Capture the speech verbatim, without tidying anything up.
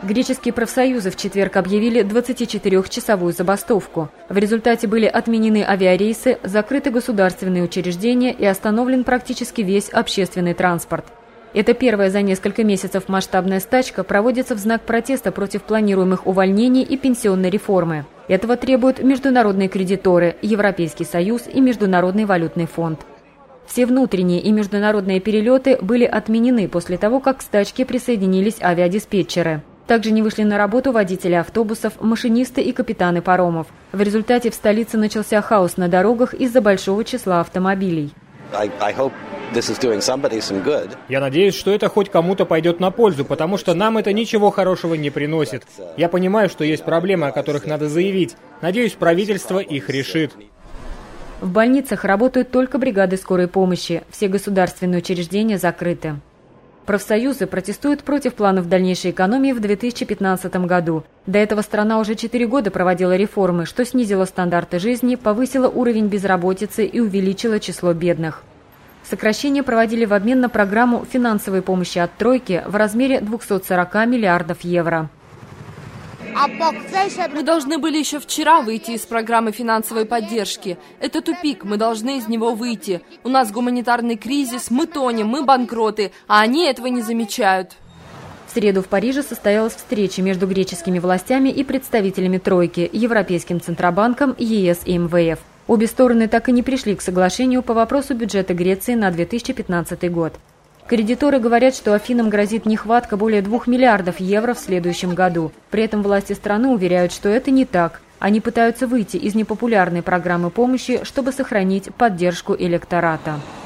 Греческие профсоюзы в четверг объявили двадцатичетырёхчасовую забастовку. В результате были отменены авиарейсы, закрыты государственные учреждения и остановлен практически весь общественный транспорт. Это первая за несколько месяцев масштабная стачка проводится в знак протеста против планируемых увольнений и пенсионной реформы. Этого требуют международные кредиторы, Европейский Союз и Международный валютный фонд. Все внутренние и международные перелеты были отменены после того, как к стачке присоединились авиадиспетчеры. Также не вышли на работу водители автобусов, машинисты и капитаны паромов. В результате в столице начался хаос на дорогах из-за большого числа автомобилей. I, I hope this is doing somebody some good. Я надеюсь, что это хоть кому-то пойдет на пользу, потому что нам это ничего хорошего не приносит. Я понимаю, что есть проблемы, о которых надо заявить. Надеюсь, правительство их решит. В больницах работают только бригады скорой помощи. Все государственные учреждения закрыты. Профсоюзы протестуют против планов дальнейшей экономии в две тысячи пятнадцатом году. До этого страна уже четыре года проводила реформы, что снизило стандарты жизни, повысило уровень безработицы и увеличило число бедных. Сокращения проводили в обмен на программу финансовой помощи от «Тройки» в размере двухсот сорока миллиардов евро. Мы должны были еще вчера выйти из программы финансовой поддержки. Это тупик, мы должны из него выйти. У нас гуманитарный кризис, мы тонем, мы банкроты, а они этого не замечают. В среду в Париже состоялась встреча между греческими властями и представителями «Тройки», Европейским Центробанком, ЕС и эм вэ эф. Обе стороны так и не пришли к соглашению по вопросу бюджета Греции на две тысячи пятнадцатый год. Кредиторы говорят, что Афинам грозит нехватка более двух миллиардов евро в следующем году. При этом власти страны уверяют, что это не так. Они пытаются выйти из непопулярной программы помощи, чтобы сохранить поддержку электората.